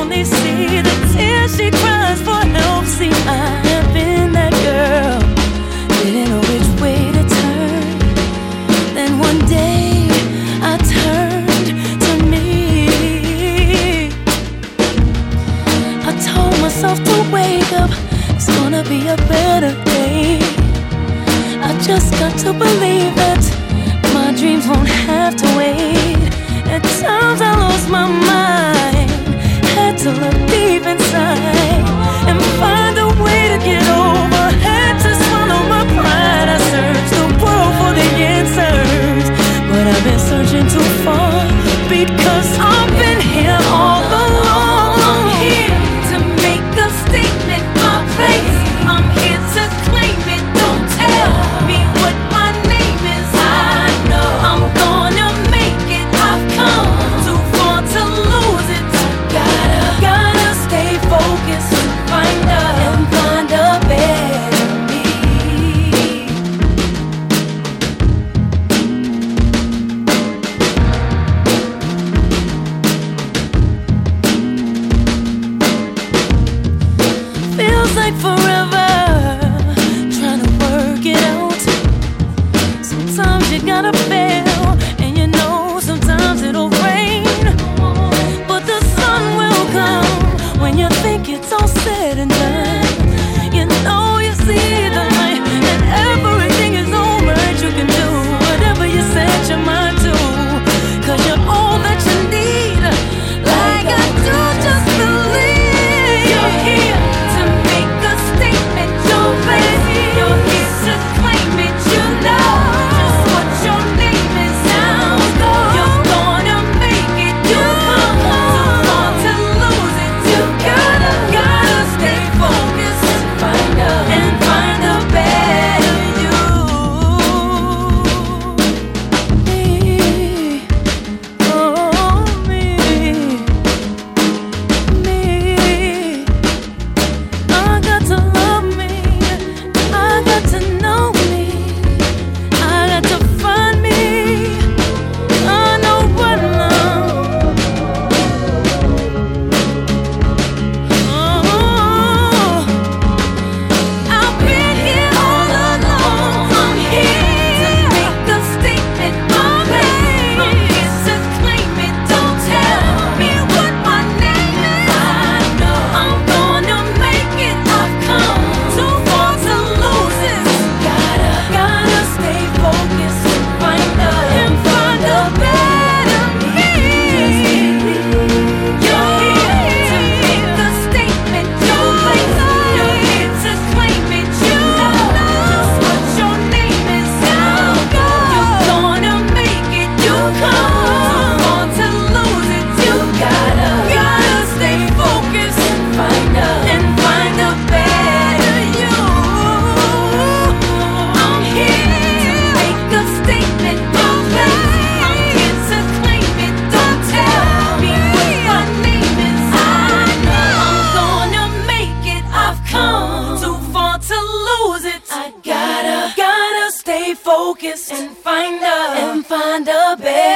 only see the tears she cries for help. See, I have been that girl, didn't know which way to turn. Then one day I turned to me. I told myself to wake up, it's gonna be a better day. I just got to believe that my dreams won't have to wait. At times I lost my mind, had to look deep inside and find a way to get over. Had to swallow my pride. I searched the world for the answers, but I've been searching too far, because I've been here all along. I'm here to make a statement, my place. I'm here to claim it. Don't tell me what my name is. I know I'm gonna make it. I've come too far to lose it. Gotta stay focused and find a better me. Feels like forever trying to work it out. Sometimes you gotta fail, and you know sometimes it'll rain, but the sun will come when you think it's all said and done. You know you see the light, and everything is alright. You can do whatever you set your mind to, 'cause you're all that you need. Like I do, just believe. You're here to make a statement. Your place, you're here to claim it. You know just what your name is. Now go, you're gonna make it. You come too far to lose it. You gotta stay focused and find a better you. Me, oh me. I got to love me. I got to know me. I got to find me. I know what love. Oh, I've been here all along. I'm here to make a statement, my babe. I'm here to claim it. Don't tell me what my name is. I know I'm gonna make it. I've come too far to lose it. Gotta stay focused and find a better me. You're here to make a statement. Your place, you're here to claim it. You know just what your name is. Now go, you're gonna make it. You come too far to lose it. You gotta stay focused and find a better you. I'm here to make a statement. Your place, I'm here to claim it. Don't tell me what my name is. I know I'm gonna make it. I've come too far to lose it. I gotta stay focused and find a better